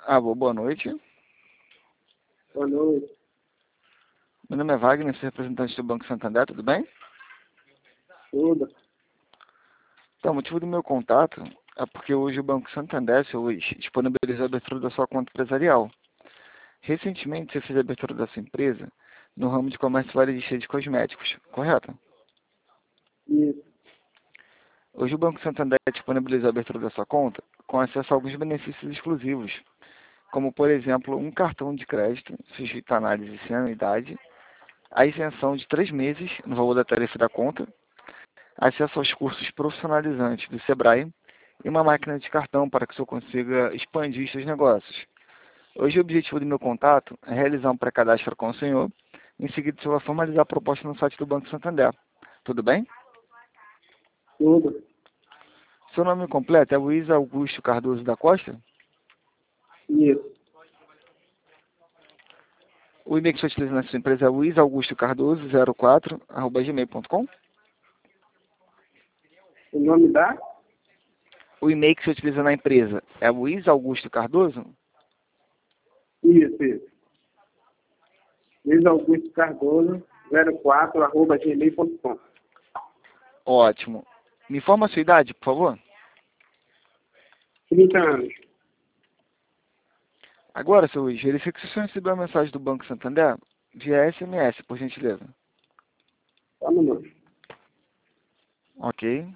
Alô, boa noite. Boa noite. Meu nome é Wagner, sou representante do Banco Santander, tudo bem? Tudo. Então, o motivo do meu contato é porque hoje o Banco Santander, seu Luiz, disponibilizou a abertura da sua conta empresarial. Recentemente, você fez a abertura da sua empresa no ramo de comércio varejista de cosméticos, correto? Isso. Hoje o Banco Santander disponibilizou a abertura da sua conta com acesso a alguns benefícios exclusivos, como, por exemplo, um cartão de crédito sujeito à análise sem anuidade, a isenção de 3 meses no valor da tarifa da conta, acesso aos cursos profissionalizantes do Sebrae e uma máquina de cartão para que o senhor consiga expandir seus negócios. Hoje o objetivo do meu contato é realizar um pré-cadastro com o senhor, em seguida o senhor vai formalizar a proposta no site do Banco Santander. Tudo bem? Tudo. Seu nome completo é Luiz Augusto Cardoso da Costa? Isso. O e-mail que você utiliza na sua empresa é luizaugustocardoso04@gmail.com? O nome da? O e-mail que você utiliza na empresa é Luiz Augusto Cardoso? Isso. Luiz Augusto Cardoso, 04@gmail.com. Ótimo. Me informa a sua idade, por favor. 30 anos. Agora, seu Luiz, verifique se o senhor recebeu a mensagem do Banco Santander via SMS, por gentileza. Só um minuto. Ok.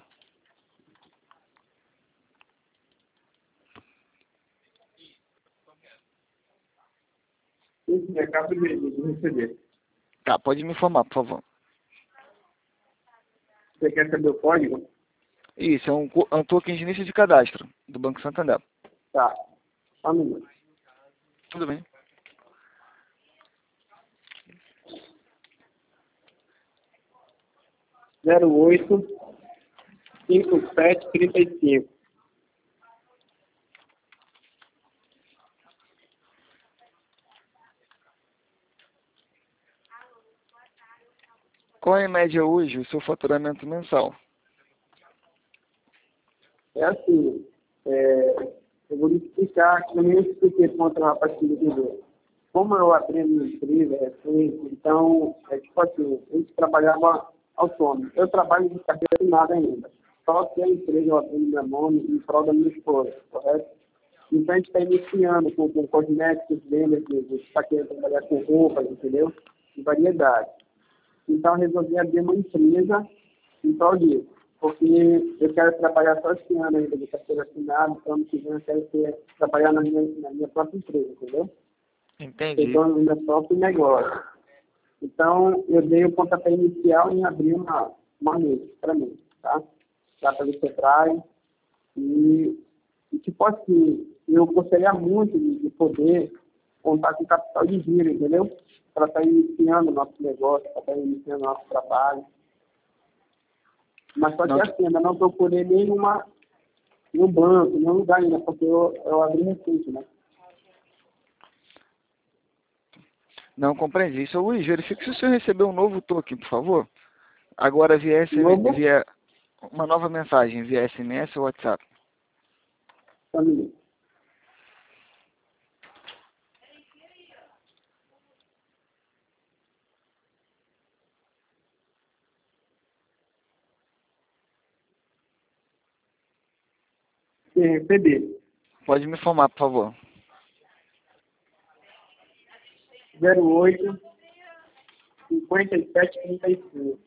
Isso, acabo de receber. Tá, pode me informar, por favor. Você quer saber o código? Isso, é um token de início de cadastro do Banco Santander. Tá. Só um minuto. Tudo bem. 085735. Qual é, em média, hoje o seu faturamento mensal? É assim, eu vou lhe explicar, que eu nem expliquei para outra rapaz que me ligou. Como eu abri a minha empresa recente, então, tipo assim, a gente trabalhava autônomo. Eu trabalho de carteira assinada ainda. Só que a empresa eu abri meu nome em prol da minha esposa, correto? Então a gente está iniciando com cosméticos, vendas, a gente está querendo trabalhar com roupas, entendeu? De variedade. Então eu resolvi abrir uma empresa em prol disso. Porque eu quero trabalhar só esse ano ainda de carteira assinada, então ano que vem eu quero trabalhar na minha própria empresa, entendeu? Ser Entendi. dono do meu próprio negócio. Então, eu dei o pontapé inicial em abrir uma mesa para mim, tá? Lá pelo Sebrae. E tipo assim, eu gostaria muito de poder contar com capital de giro, entendeu? Para estar iniciando o nosso negócio, para estar iniciando o nosso trabalho. Mas só que Não, assim, ainda não procurei nenhum banco, nenhum lugar ainda, porque eu abri recente, né? não compreendi. Seu Luiz, verifique se o senhor recebeu um novo token, por favor. Agora Novo, via uma nova mensagem via SMS ou WhatsApp. família. CD, Pode me informar, por favor. 08 5735.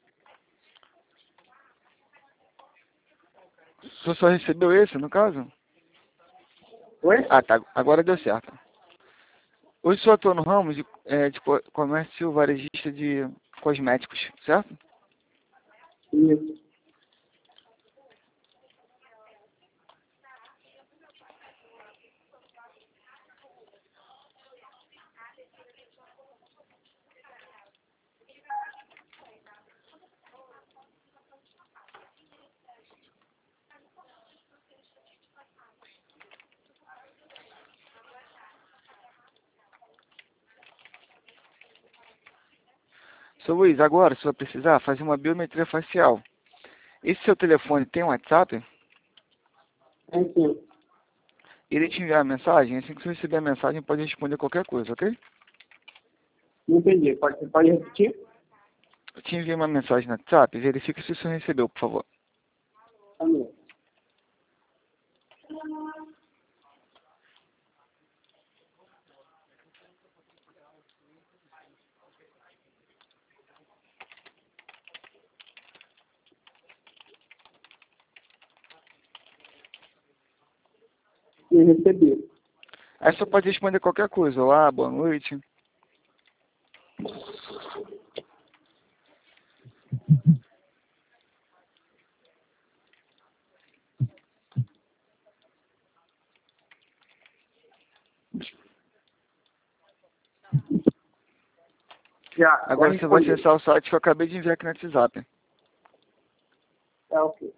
O senhor só recebeu esse, no caso? Oi? Ah, tá. Agora deu certo. Hoje o senhor atua no ramo de comércio varejista de cosméticos, certo? Isso. Seu Luiz, agora, se você precisar, fazer uma biometria facial. Esse seu telefone tem um WhatsApp? Enfim, Ele te enviar a mensagem, assim que você receber a mensagem, pode responder qualquer coisa, ok? Não entendi. Pode repetir? Eu te enviei uma mensagem no WhatsApp, verifique se você recebeu, por favor. Amém. E recebi. Aí só pode responder qualquer coisa. Olá, boa noite. Já. Agora você vai respondi. acessar o site que eu acabei de enviar aqui no WhatsApp. Tá ok.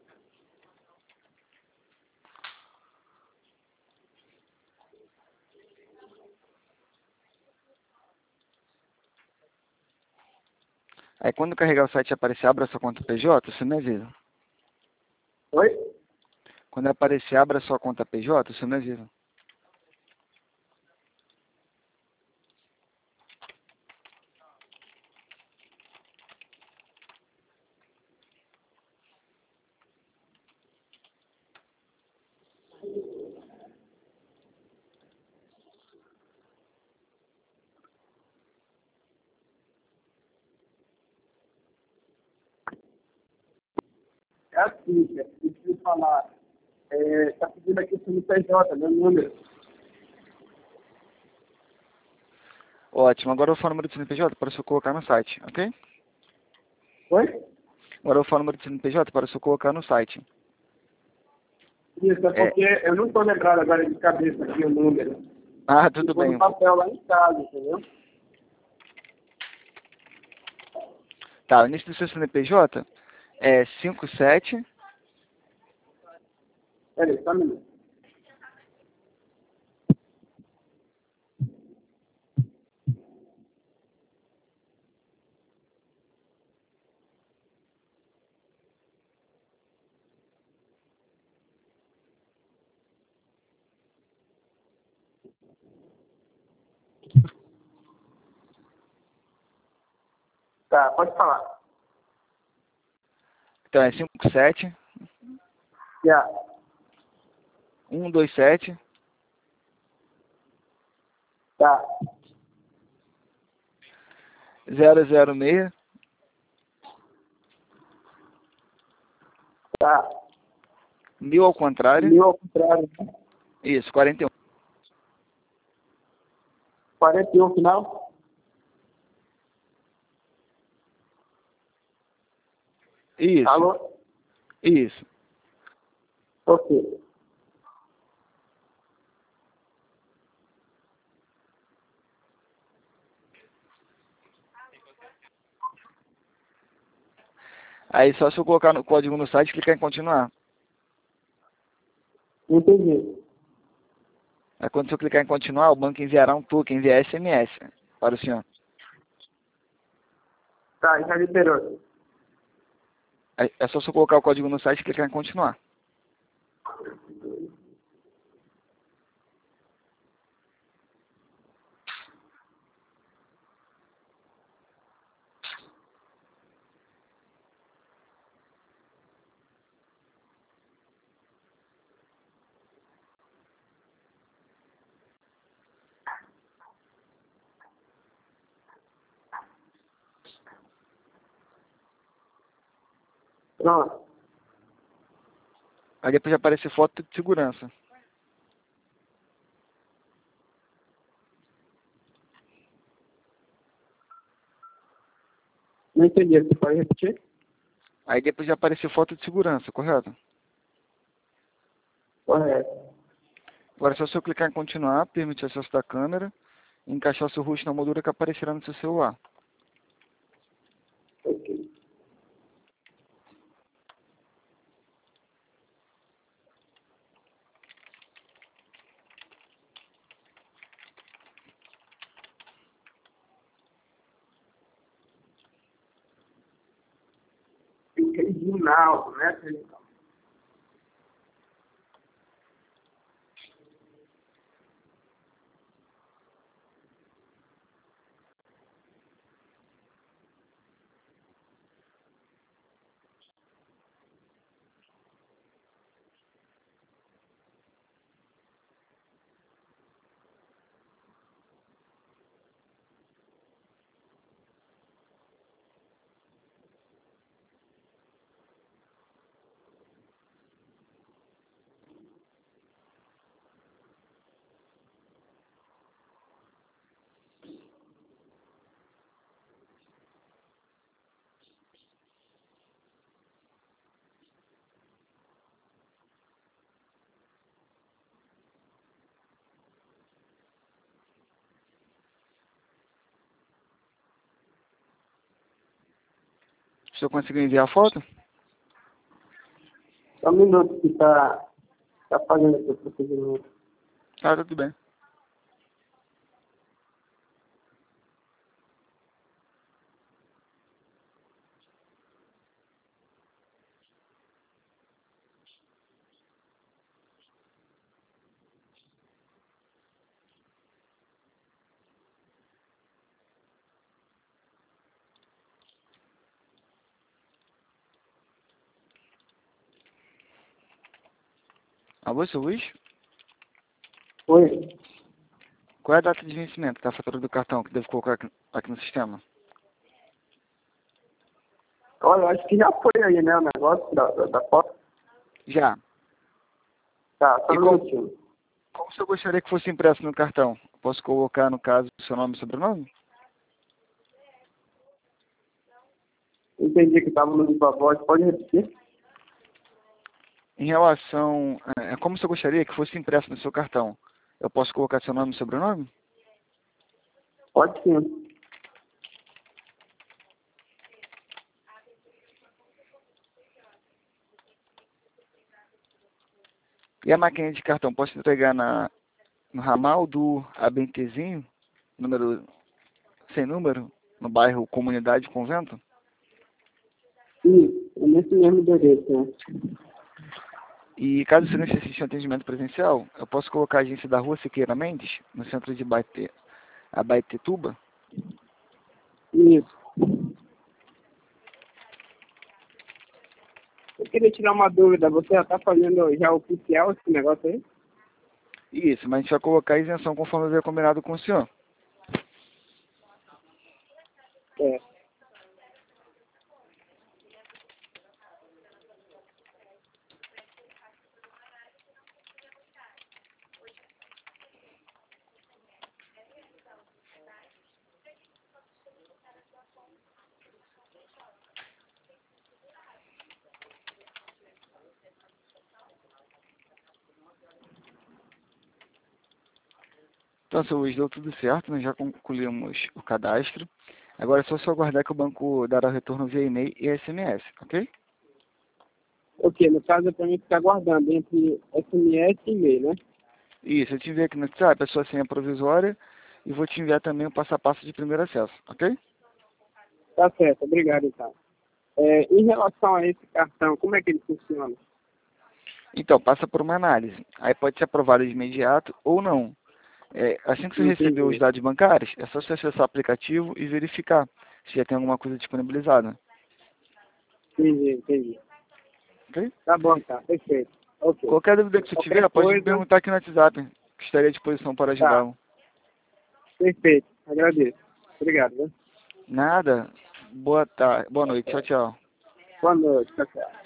Aí quando carregar o site e aparecer abra sua conta PJ, você me avisa. Oi? Quando aparecer abra sua conta PJ, você me avisa. É assim, cara. Deixa eu falar. Tá pedindo aqui o CNPJ, meu número. Ótimo, agora eu falo o número do CNPJ para você colocar no site, ok? Oi? Agora eu falo o número do CNPJ para você colocar no site. Isso, é porque eu não tô lembrado agora de cabeça aqui o número. Ah, tudo Ficou no bem. papel lá em casa, entendeu? Tá, o início do seu CNPJ é 57. Peraí, só um minuto. Tá, pode falar. Então é 57 Já. 127 Tá. 006 Tá. 1000 ao contrário. Mil ao contrário. Isso, 41. 41 final? Isso, Alô? isso. Ok. Aí só se eu colocar no código no site e clicar em continuar. Entendi. Aí quando você clicar em continuar, o banco enviará um token via SMS para o senhor. Tá, já liberou. Aí é só você colocar o código no site e clicar em continuar. Pronto. Aí depois vai aparecer foto de segurança. Não entendi. Você pode repetir? Aí depois vai aparecer foto de segurança, correto? Correto. Agora é só você clicar em continuar, permitir acesso da câmera e encaixar o seu rosto na moldura que aparecerá no seu celular. Ok. Original, né? O senhor conseguiu enviar a foto? Só um minuto que tá fazendo aqui o procedimento. Ah, tudo bem. Alô, seu Luiz? Oi. Qual é a data de vencimento da fatura do cartão que devo colocar aqui no sistema? Olha, eu acho que já foi aí, né, o negócio da foto. Já. Tá, só E um como minutinho. o senhor gostaria que fosse impresso no cartão? Posso colocar, no caso, o seu nome e sobrenome? Entendi que estava no viva voz, pode repetir? Em relação a como o senhor gostaria que fosse impresso no seu cartão, eu posso colocar seu nome e sobrenome? Pode sim. E a máquina de cartão, posso entregar no ramal do Abentezinho, número, sem número, no bairro Comunidade Convento? Sim, é nesse mesmo endereço, né? E caso você necessite de atendimento presencial, eu posso colocar a agência da Rua Siqueira Mendes, no centro de Abaetetuba? Isso. Eu queria tirar uma dúvida. Você já está fazendo já oficial esse negócio aí? Isso, mas a gente vai colocar a isenção conforme eu havia combinado com o senhor. É. Então, seu Luiz, deu tudo certo, nós já concluímos o cadastro. Agora é só aguardar que o banco dará o retorno via e-mail e SMS, ok? Ok, no caso é para mim ficar guardando entre SMS e e-mail, né? Isso, eu te enviei aqui no WhatsApp a sua senha provisória e vou te enviar também o passo a passo de primeiro acesso, ok? Tá certo, obrigado então. Em relação a esse cartão, como é que ele funciona? Então, passa por uma análise. Aí pode ser aprovado de imediato ou não. Assim que você receber os Entendi, dados bancários, é só você acessar o aplicativo e verificar se já tem alguma coisa disponibilizada, entendi. ok? Tá bom, tá, perfeito. Ok. Qualquer dúvida que você Qualquer tiver, pode me coisa, perguntar aqui no WhatsApp, que estarei à disposição para tá, ajudá-lo. perfeito. Agradeço. Obrigado, né? Nada. Boa tarde. Boa Tá noite. Tchau, certo. tchau. Boa noite, tá certo.